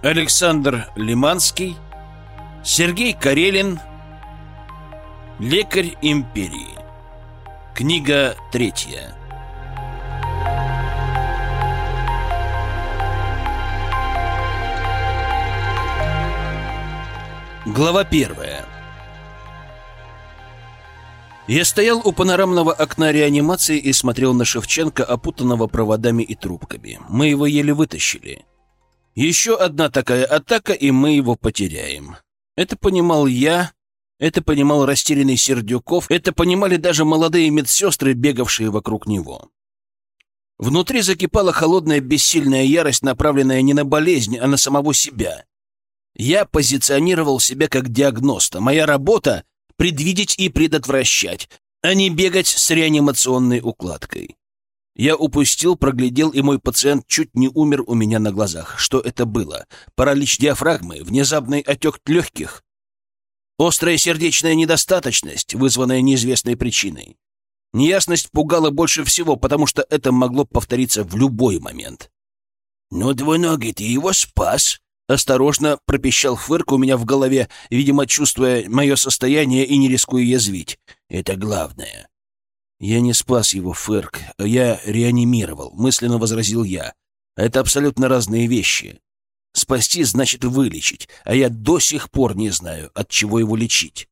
Александр Лиманский, Сергей Карелин. Лекарь империи. Книга 3. Глава 1. Я стоял у панорамного окна реанимации и смотрел на Шевченко, опутанного проводами и трубками. Мы его еле вытащили. Еще одна такая атака, и мы его потеряем. Это понимал я, это понимал растерянный Сердюков, это понимали даже молодые медсестры, бегавшие вокруг него. Внутри закипала холодная бессильная ярость, направленная не на болезнь, а на самого себя. Я позиционировал себя как диагноста. Моя работа — предвидеть и предотвращать, а не бегать с реанимационной укладкой. Я упустил, проглядел, и мой пациент чуть не умер у меня на глазах. Что это было? Паралич диафрагмы? Внезапный отек легких? Острая сердечная недостаточность, вызванная неизвестной причиной? Неясность пугала больше всего, потому что это могло повториться в любой момент. «Ну, двуногий, ты его спас!» Осторожно пропищал Фырк у меня в голове, видимо, чувствуя мое состояние и не рискуя язвить. «Это главное». «Я не спас его, Фырк, я реанимировал», — мысленно возразил я. «Это абсолютно разные вещи. Спасти значит вылечить, а я до сих пор не знаю, от чего его лечить».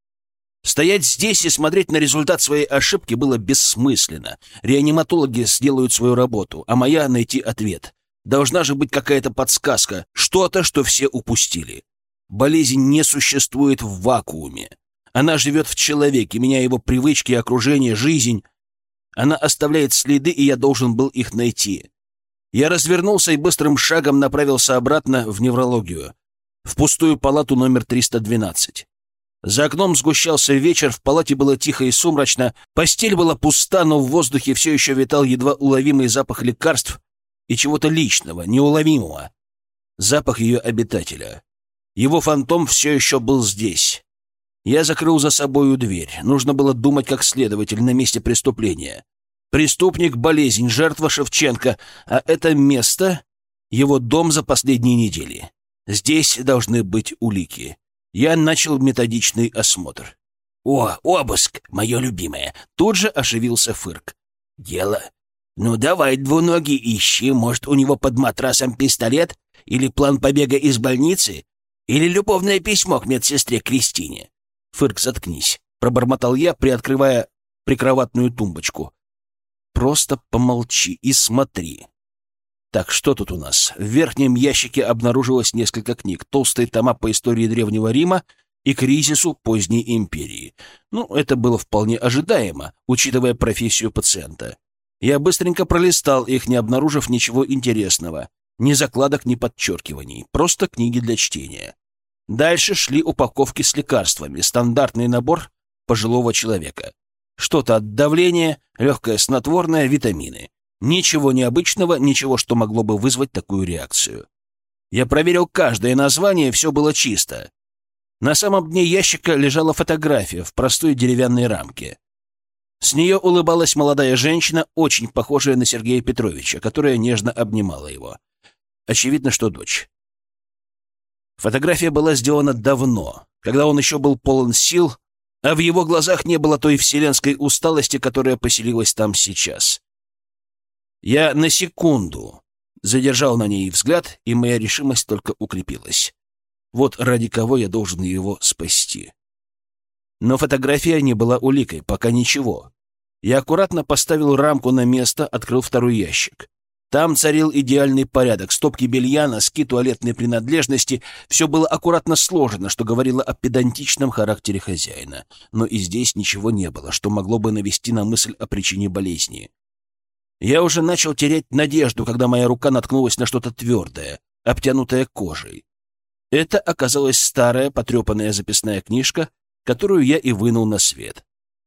Стоять здесь и смотреть на результат своей ошибки было бессмысленно. Реаниматологи сделают свою работу, а моя — найти ответ. Должна же быть какая-то подсказка, что-то, что все упустили. Болезнь не существует в вакууме. Она живет в человеке, меняя его привычки, окружение, жизнь. Она оставляет следы, и я должен был их найти. Я развернулся и быстрым шагом направился обратно в неврологию, в пустую палату номер 312. За окном сгущался вечер, в палате было тихо и сумрачно, постель была пуста, но в воздухе все еще витал едва уловимый запах лекарств и чего-то личного, неуловимого. Запах ее обитателя. Его фантом все еще был здесь. Я закрыл за собою дверь. Нужно было думать как следователь на месте преступления. Преступник — болезнь, жертва — Шевченко, а это место — его дом за последние недели. Здесь должны быть улики. Я начал методичный осмотр. «О, обыск, мое любимое!» Тут же оживился Фырк. «Дело? Ну давай, двуногий, ищи. Может, у него под матрасом пистолет? Или план побега из больницы? Или любовное письмо к медсестре Кристине?» «Фырк, заткнись», — пробормотал я, приоткрывая прикроватную тумбочку. «Просто помолчи и смотри». Так, что тут у нас? В верхнем ящике обнаружилось несколько книг, толстые тома по истории Древнего Рима и кризису поздней империи. Ну, это было вполне ожидаемо, учитывая профессию пациента. Я быстренько пролистал их, не обнаружив ничего интересного. Ни закладок, ни подчеркиваний. Просто книги для чтения. Дальше шли упаковки с лекарствами, стандартный набор пожилого человека. Что-то от давления, легкое снотворное, витамины. Ничего необычного, ничего, что могло бы вызвать такую реакцию. Я проверил каждое название, все было чисто. На самом дне ящика лежала фотография в простой деревянной рамке. С нее улыбалась молодая женщина, очень похожая на Сергея Петровича, которая нежно обнимала его. Очевидно, что дочь. Фотография была сделана давно, когда он еще был полон сил, а в его глазах не было той вселенской усталости, которая поселилась там сейчас. Я на секунду задержал на ней взгляд, и моя решимость только укрепилась. Вот ради кого я должен его спасти. Но фотография не была уликой, пока ничего. Я аккуратно поставил рамку на место, открыл второй ящик. Там царил идеальный порядок. Стопки белья, носки, туалетные принадлежности. Все было аккуратно сложено, что говорило о педантичном характере хозяина. Но и здесь ничего не было, что могло бы навести на мысль о причине болезни. Я уже начал терять надежду, когда моя рука наткнулась на что-то твердое, обтянутое кожей. Это оказалась старая, потрепанная записная книжка, которую я и вынул на свет.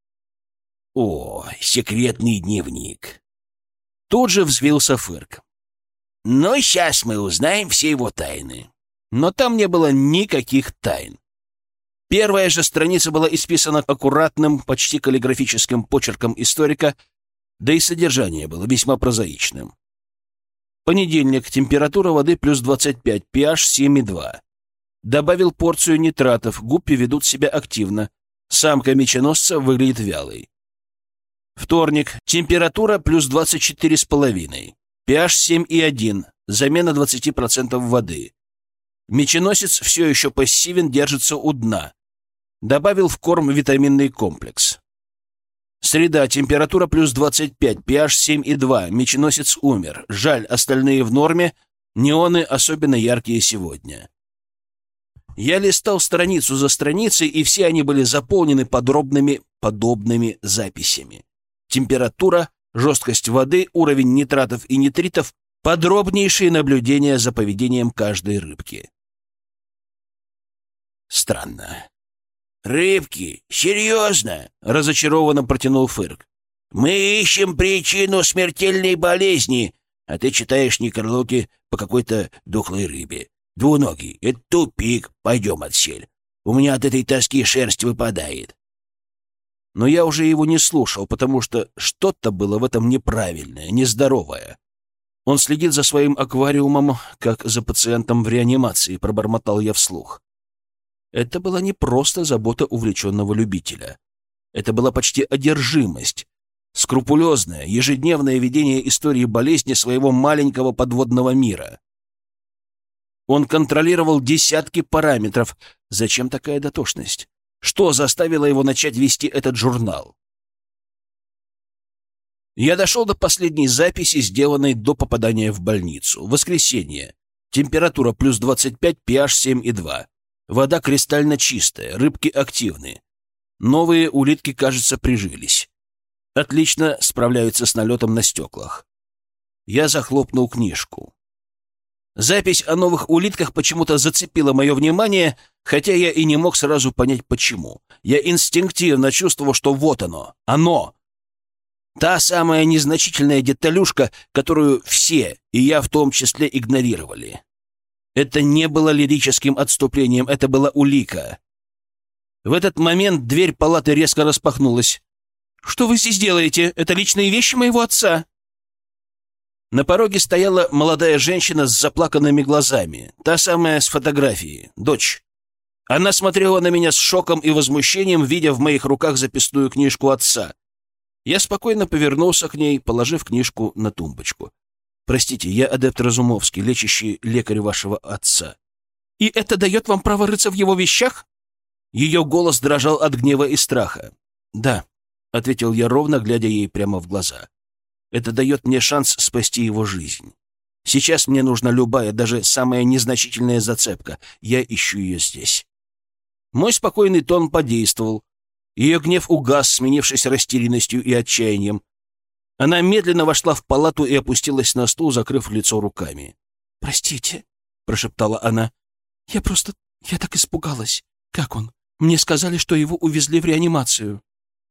О, секретный дневник. Тут же взвился Фырк. «Ну, сейчас мы узнаем все его тайны». Но там не было никаких тайн. Первая же страница была исписана аккуратным, почти каллиграфическим почерком историка, да и содержание было весьма прозаичным. Понедельник. Температура воды плюс 25, pH 7,2. Добавил порцию нитратов, гуппи ведут себя активно. Самка меченосца выглядит вялой. Вторник. Температура плюс 24,5, pH 7,1, замена 20% воды. Меченосец все еще пассивен, держится у дна. Добавил в корм витаминный комплекс. Среда. Температура плюс 25, pH 7,2. Меченосец умер. Жаль, остальные в норме. Неоны особенно яркие сегодня. Я листал страницу за страницей, и все они были заполнены подобными записями. Температура, жесткость воды, уровень нитратов и нитритов, подробнейшие наблюдения за поведением каждой рыбки. Странно. «Рыбки? Серьезно?» — разочарованно протянул Фырк. «Мы ищем причину смертельной болезни, а ты читаешь некрологи по какой-то дохлой рыбе. Двуногий, это тупик, пойдем отсель. У меня от этой тоски шерсть выпадает». Но я уже его не слушал, потому что что-то было в этом неправильное, нездоровое. Он следит за своим аквариумом, как за пациентом в реанимации, пробормотал я вслух. Это была не просто забота увлеченного любителя. Это была почти одержимость, скрупулезное, ежедневное ведение истории болезни своего маленького подводного мира. Он контролировал десятки параметров. Зачем такая дотошность? Что заставило его начать вести этот журнал? Я дошел до последней записи, сделанной до попадания в больницу. Воскресенье. Температура плюс 25, pH 7,2. Вода кристально чистая, рыбки активны. Новые улитки, кажется, прижились. Отлично справляются с налетом на стеклах. Я захлопнул книжку. Запись о новых улитках почему-то зацепила мое внимание, хотя я и не мог сразу понять, почему. Я инстинктивно чувствовал, что вот оно. Та самая незначительная деталюшка, которую все, и я в том числе, игнорировали. Это не было лирическим отступлением, это была улика. В этот момент дверь палаты резко распахнулась. «Что вы здесь делаете? Это личные вещи моего отца!» На пороге стояла молодая женщина с заплаканными глазами, та самая с фотографии, дочь. Она смотрела на меня с шоком и возмущением, видя в моих руках записную книжку отца. Я спокойно повернулся к ней, положив книжку на тумбочку. «Простите, я адепт Разумовский, лечащий лекарь вашего отца». «И это дает вам право рыться в его вещах?» Ее голос дрожал от гнева и страха. «Да», — ответил я ровно, глядя ей прямо в глаза. «Это дает мне шанс спасти его жизнь. Сейчас мне нужна любая, даже самая незначительная зацепка. Я ищу ее здесь». Мой спокойный тон подействовал. Ее гнев угас, сменившись растерянностью и отчаянием. Она медленно вошла в палату и опустилась на стул, закрыв лицо руками. «Простите», — прошептала она. Я так испугалась. Как он? Мне сказали, что его увезли в реанимацию».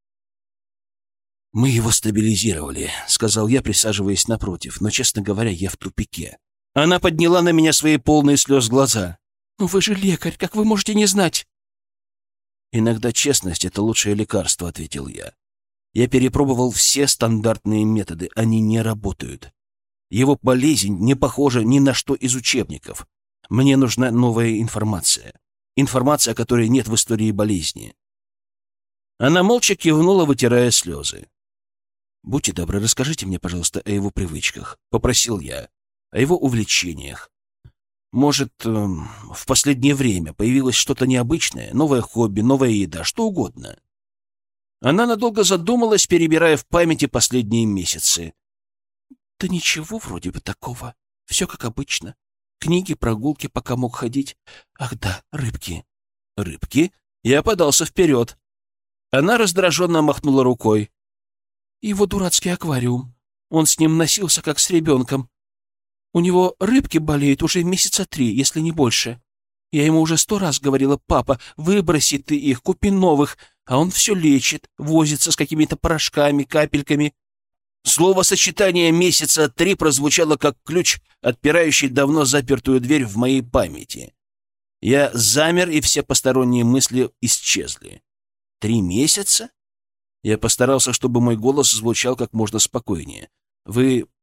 «Мы его стабилизировали», — сказал я, присаживаясь напротив. «Но, честно говоря, я в тупике». Она подняла на меня свои полные слез глаза. «Но вы же лекарь, как вы можете не знать?» «Иногда честность — это лучшее лекарство», — ответил я. «Я перепробовал все стандартные методы, они не работают. Его болезнь не похожа ни на что из учебников. Мне нужна новая информация. Информация, которой нет в истории болезни». Она молча кивнула, вытирая слезы. «Будьте добры, расскажите мне, пожалуйста, о его привычках», — попросил я, «о его увлечениях. Может, в последнее время появилось что-то необычное, новое хобби, новая еда, что угодно». Она надолго задумалась, перебирая в памяти последние месяцы. «Да ничего вроде бы такого. Все как обычно. Книги, прогулки, пока мог ходить. Ах да, рыбки». «Рыбки?» Я подался вперед. Она раздраженно махнула рукой. «Его дурацкий аквариум. Он с ним носился, как с ребенком. У него рыбки болеют уже месяца 3, если не больше. Я ему уже 100 раз говорила: папа, выброси ты их, купи новых. А он все лечит, возится с какими-то порошками, капельками». Словосочетание «месяца 3» прозвучало как ключ, отпирающий давно запертую дверь в моей памяти. Я замер, и все посторонние мысли исчезли. 3 месяца? Я постарался, чтобы мой голос звучал как можно спокойнее. Вы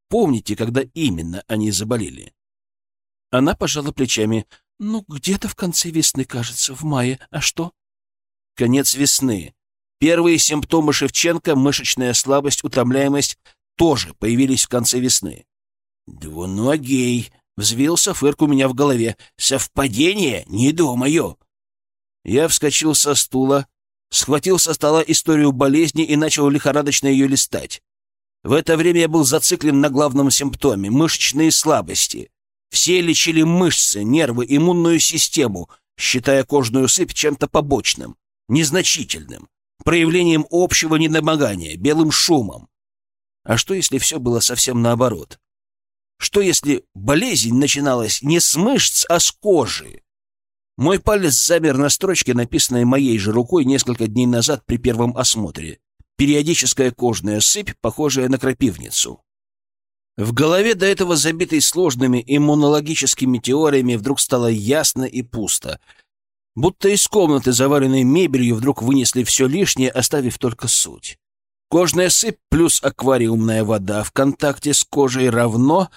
помните, когда именно они заболели?» Она пожала плечами. «Ну, где-то в конце весны, кажется, в мае. А что?» «Конец весны. Первые симптомы Шевченко, мышечная слабость, утомляемость, тоже появились в конце весны». «Двуногий!» — взвился Фырк у меня в голове. «Совпадение? Не думаю!» Я вскочил со стула, схватил со стола историю болезни и начал лихорадочно ее листать. В это время я был зациклен на главном симптоме — мышечные слабости. Все лечили мышцы, нервы, иммунную систему, считая кожную сыпь чем-то побочным, незначительным, проявлением общего недомогания, белым шумом. А что, если все было совсем наоборот? Что, если болезнь начиналась не с мышц, а с кожи? Мой палец замер на строчке, написанной моей же рукой несколько дней назад при первом осмотре. Периодическая кожная сыпь, похожая на крапивницу. В голове, до этого забитой сложными иммунологическими теориями, вдруг стало ясно и пусто. Будто из комнаты, заваленной мебелью, вдруг вынесли все лишнее, оставив только суть. Кожная сыпь плюс аквариумная вода в контакте с кожей равно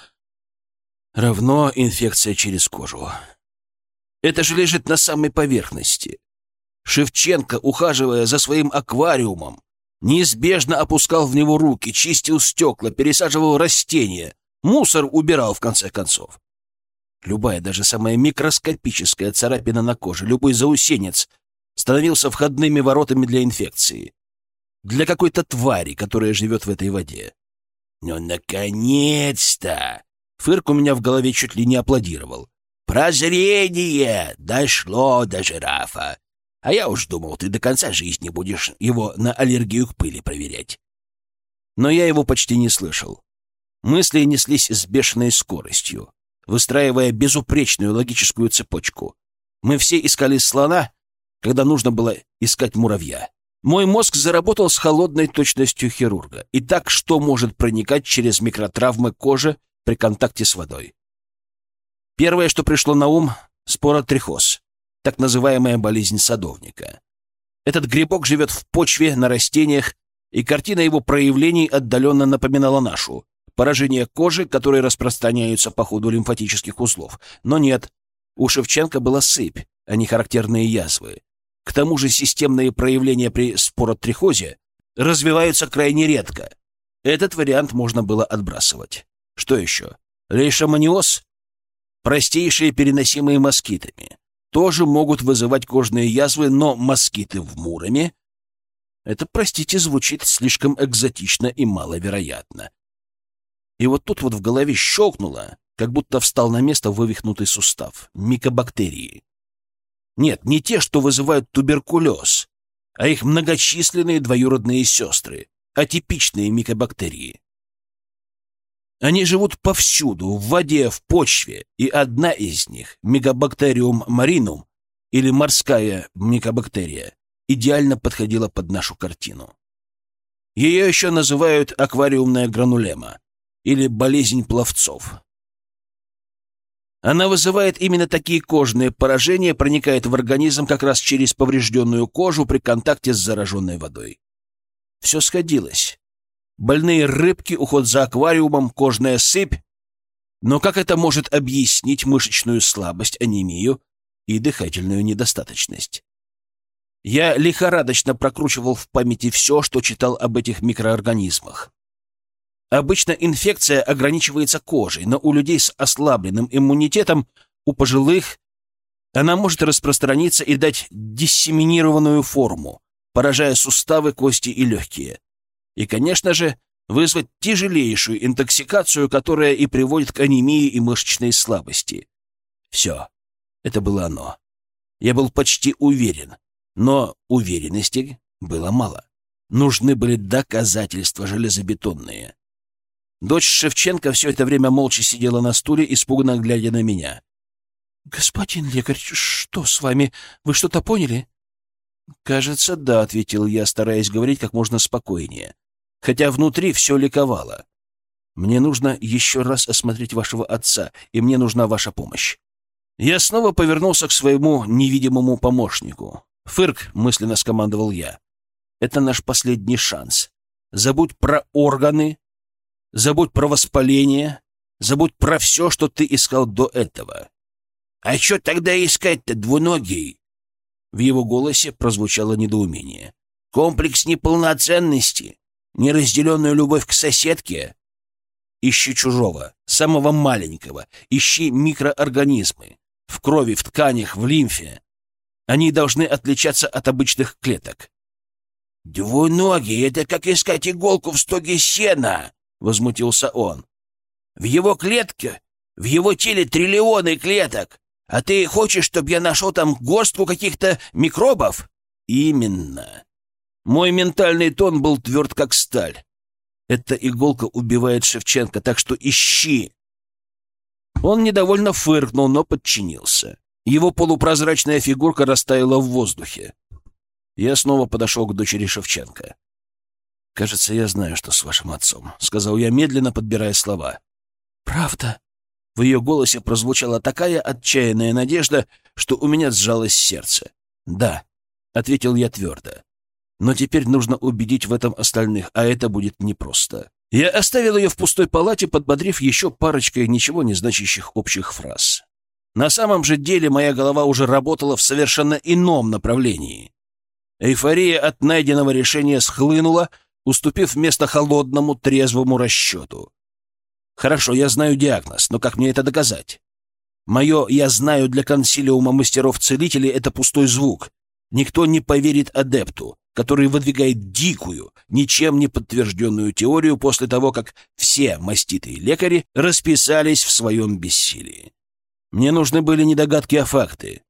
инфекция через кожу. Это же лежит на самой поверхности. Шевченко, ухаживая за своим аквариумом, неизбежно опускал в него руки, чистил стекла, пересаживал растения, мусор убирал в конце концов. Любая, даже самая микроскопическая царапина на коже, любой заусенец становился входными воротами для инфекции. Для какой-то твари, которая живет в этой воде. «Ну, наконец-то!» Фырк у меня в голове чуть ли не аплодировал. «Прозрение! Дошло до жирафа! А я уж думал, ты до конца жизни будешь его на аллергию к пыли проверять». Но я его почти не слышал. Мысли неслись с бешеной скоростью, выстраивая безупречную логическую цепочку. Мы все искали слона, когда нужно было искать муравья. Мой мозг заработал с холодной точностью хирурга. Итак, что может проникать через микротравмы кожи при контакте с водой? Первое, что пришло на ум — споротрихоз, так называемая болезнь садовника. Этот грибок живет в почве, на растениях, и картина его проявлений отдаленно напоминала нашу. Поражение кожи, которые распространяются по ходу лимфатических узлов. Но нет, у Шевченко была сыпь, а не характерные язвы. К тому же системные проявления при споротрихозе развиваются крайне редко. Этот вариант можно было отбрасывать. Что еще? Лейшеманиоз? Простейшие, переносимые москитами. Тоже могут вызывать кожные язвы, но москиты в Муроме — это, простите, звучит слишком экзотично и маловероятно. И вот тут вот в голове щелкнуло, как будто встал на место вывихнутый сустав. Микобактерии. Нет, не те, что вызывают туберкулез, а их многочисленные двоюродные сестры, атипичные микобактерии. Они живут повсюду, в воде, в почве, и одна из них, микобактериум маринум, или морская микобактерия, идеально подходила под нашу картину. Ее еще называют аквариумная гранулема, или болезнь пловцов. Она вызывает именно такие кожные поражения, проникает в организм как раз через поврежденную кожу при контакте с зараженной водой. Все сходилось. Больные рыбки, уход за аквариумом, кожная сыпь. Но как это может объяснить мышечную слабость, анемию и дыхательную недостаточность? Я лихорадочно прокручивал в памяти все, что читал об этих микроорганизмах. Обычно инфекция ограничивается кожей, но у людей с ослабленным иммунитетом, у пожилых, она может распространиться и дать диссеминированную форму, поражая суставы, кости и легкие. И, конечно же, вызвать тяжелейшую интоксикацию, которая и приводит к анемии и мышечной слабости. Все. Это было оно. Я был почти уверен, но уверенности было мало. Нужны были доказательства железобетонные. Дочь Шевченко все это время молча сидела на стуле, испуганно глядя на меня. «Господин лекарь, что с вами? Вы что-то поняли?» «Кажется, да», — ответил я, стараясь говорить как можно спокойнее, хотя внутри все ликовало. «Мне нужно еще раз осмотреть вашего отца, и мне нужна ваша помощь». Я снова повернулся к своему невидимому помощнику. «Фырк», — мысленно скомандовал я, — «это наш последний шанс. Забудь про органы, забудь про воспаление, забудь про все, что ты искал до этого. А что тогда искать-то, двуногий? В его голосе прозвучало недоумение. Комплекс неполноценности? Неразделенную любовь к соседке? Ищи чужого, самого маленького. Ищи микроорганизмы. В крови, в тканях, в лимфе. Они должны отличаться от обычных клеток. «Двуногий — это как искать иголку в стоге сена!» — возмутился он. «В его клетке, в его теле триллионы клеток, а ты хочешь, чтобы я нашел там горстку каких-то микробов?» «Именно. Мой ментальный тон был тверд, как сталь. Эта иголка убивает Шевченко, так что ищи!» Он недовольно фыркнул, но подчинился. Его полупрозрачная фигурка растаяла в воздухе. Я снова подошел к дочери Шевченко. «Кажется, я знаю, что с вашим отцом», — сказал я, медленно подбирая слова. «Правда?» В ее голосе прозвучала такая отчаянная надежда, что у меня сжалось сердце. «Да», — ответил я твердо. «Но теперь нужно убедить в этом остальных, а это будет непросто». Я оставил ее в пустой палате, подбодрив еще парочкой ничего не значащих общих фраз. На самом же деле моя голова уже работала в совершенно ином направлении. Эйфория от найденного решения схлынула, уступив место холодному, трезвому расчету. Хорошо, я знаю диагноз, но как мне это доказать? Мое «я знаю» для консилиума мастеров-целителей — это пустой звук. Никто не поверит адепту, который выдвигает дикую, ничем не подтвержденную теорию после того, как все маститые лекари расписались в своем бессилии. Мне нужны были не догадки, а факты.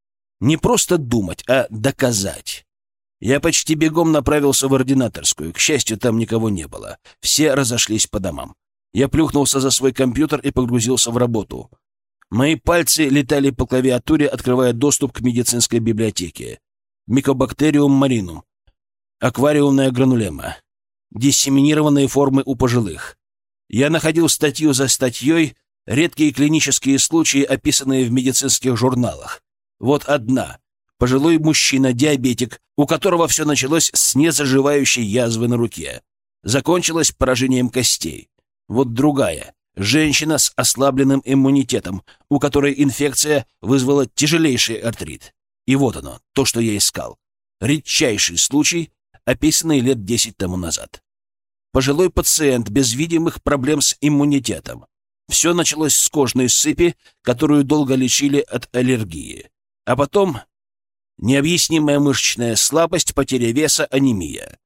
Не просто думать, а доказать. Я почти бегом направился в ординаторскую. К счастью, там никого не было. Все разошлись по домам. Я плюхнулся за свой компьютер и погрузился в работу. Мои пальцы летали по клавиатуре, открывая доступ к медицинской библиотеке. Микобактериум маринум. Аквариумная гранулема. Диссеминированные формы у пожилых. Я находил статью за статьей редкие клинические случаи, описанные в медицинских журналах. Вот одна. Пожилой мужчина, диабетик, у которого все началось с незаживающей язвы на руке. Закончилось поражением костей. Вот другая. Женщина с ослабленным иммунитетом, у которой инфекция вызвала тяжелейший артрит. И вот оно, то, что я искал. Редчайший случай, описанный лет 10 тому назад. Пожилой пациент без видимых проблем с иммунитетом. Все началось с кожной сыпи, которую долго лечили от аллергии. А потом необъяснимая мышечная слабость, потеря веса, анемия.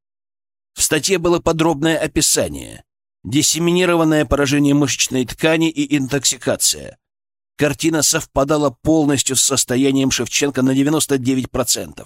В статье было подробное описание. Диссеминированное поражение мышечной ткани и интоксикация. Картина совпадала полностью с состоянием Шевченко на 99%.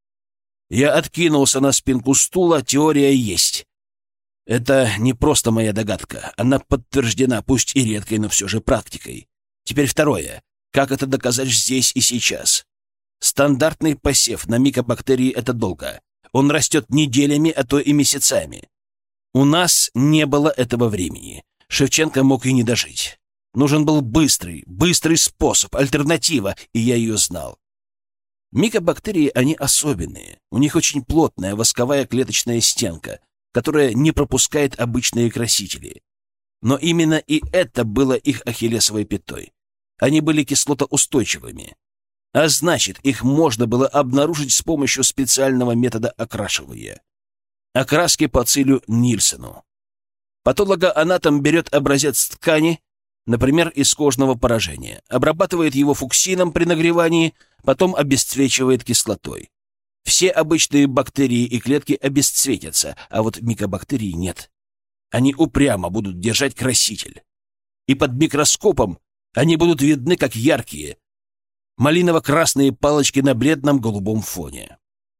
Я откинулся на спинку стула, теория есть. Это не просто моя догадка, она подтверждена, пусть и редкой, но все же практикой. Теперь второе. Как это доказать здесь и сейчас? Стандартный посев на микобактерии — это долго. Он растет неделями, а то и месяцами. У нас не было этого времени. Шевченко мог и не дожить. Нужен был быстрый способ, альтернатива, и я ее знал. Микобактерии, они особенные. У них очень плотная восковая клеточная стенка, которая не пропускает обычные красители. Но именно и это было их ахиллесовой пятой. Они были кислотоустойчивыми. А значит, их можно было обнаружить с помощью специального метода окрашивания. Окраски по Цилю Нильсену. Патологоанатом берет образец ткани, например, из кожного поражения, обрабатывает его фуксином при нагревании, потом обесцвечивает кислотой. Все обычные бактерии и клетки обесцветятся, а вот микобактерии нет. Они упрямо будут держать краситель. И под микроскопом они будут видны как яркие, малиново-красные палочки на бледном голубом фоне.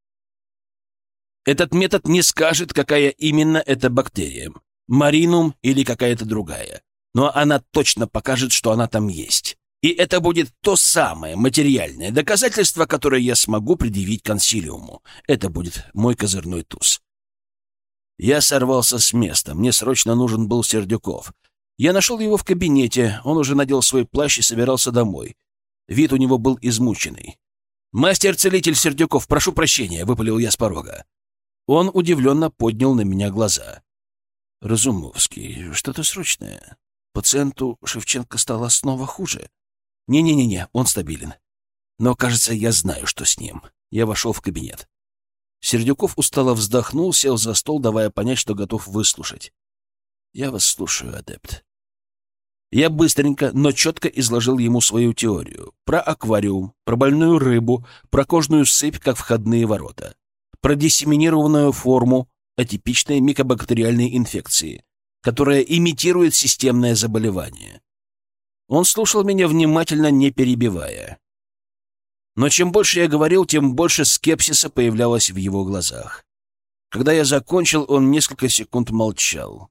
Этот метод не скажет, какая именно это бактерия, маринум или какая-то другая, но она точно покажет, что она там есть. И это будет то самое материальное доказательство, которое я смогу предъявить консилиуму. Это будет мой козырной туз. Я сорвался с места. Мне срочно нужен был Сердюков. Я нашел его в кабинете. Он уже надел свой плащ и собирался домой. Вид у него был измученный. «Мастер-целитель Сердюков, прошу прощения», — выпалил я с порога. Он удивленно поднял на меня глаза. Разумовский, что-то срочное. Пациенту Шевченко стало снова хуже. Не-не-не, он стабилен. Но, кажется, я знаю, что с ним. Я вошел в кабинет. Сердюков устало вздохнул, сел за стол, давая понять, что готов выслушать. Я вас слушаю, адепт. Я быстренько, но четко изложил ему свою теорию. Про аквариум, про больную рыбу, про кожную сыпь, как входные ворота. Про диссеминированную форму атипичной микобактериальной инфекции, которая имитирует системное заболевание. Он слушал меня внимательно, не перебивая. Но чем больше я говорил, тем больше скепсиса появлялось в его глазах. Когда я закончил, он несколько секунд молчал.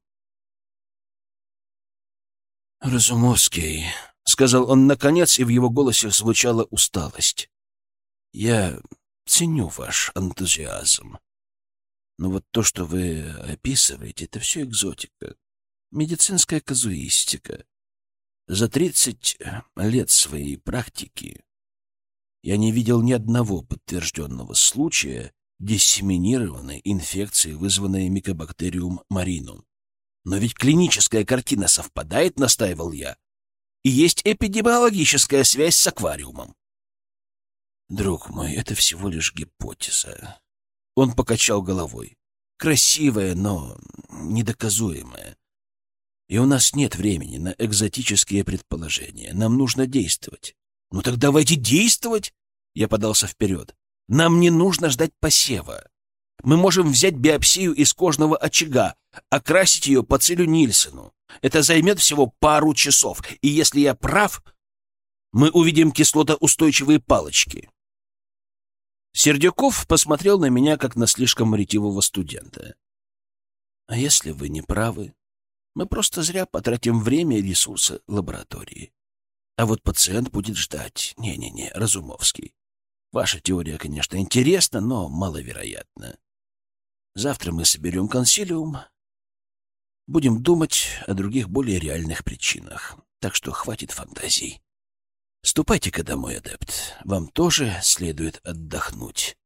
«Разумовский», — сказал он наконец, и в его голосе звучала усталость. «Я ценю ваш энтузиазм. Но вот то, что вы описываете, это все экзотика, медицинская казуистика. За 30 лет своей практики я не видел ни одного подтвержденного случая диссеминированной инфекции, вызванной микобактериум маринум. Но ведь клиническая картина совпадает, настаивал я, и есть эпидемиологическая связь с аквариумом. Друг мой, это всего лишь гипотеза. Он покачал головой. Красивая, но недоказуемая. И у нас нет времени на экзотические предположения. Нам нужно действовать. Ну так давайте действовать! Я подался вперед. Нам не нужно ждать посева. Мы можем взять биопсию из кожного очага, окрасить ее по Цилю Нильсену. Это займет всего пару часов. И если я прав, мы увидим кислотоустойчивые палочки. Сердюков посмотрел на меня, как на слишком ретивого студента. А если вы не правы, мы просто зря потратим время и ресурсы лаборатории. А вот пациент будет ждать. Не-не-не, Разумовский. Ваша теория, конечно, интересна, но маловероятна. Завтра мы соберем консилиум, будем думать о других, более реальных причинах. Так что хватит фантазий. Ступайте-ка домой, адепт. Вам тоже следует отдохнуть.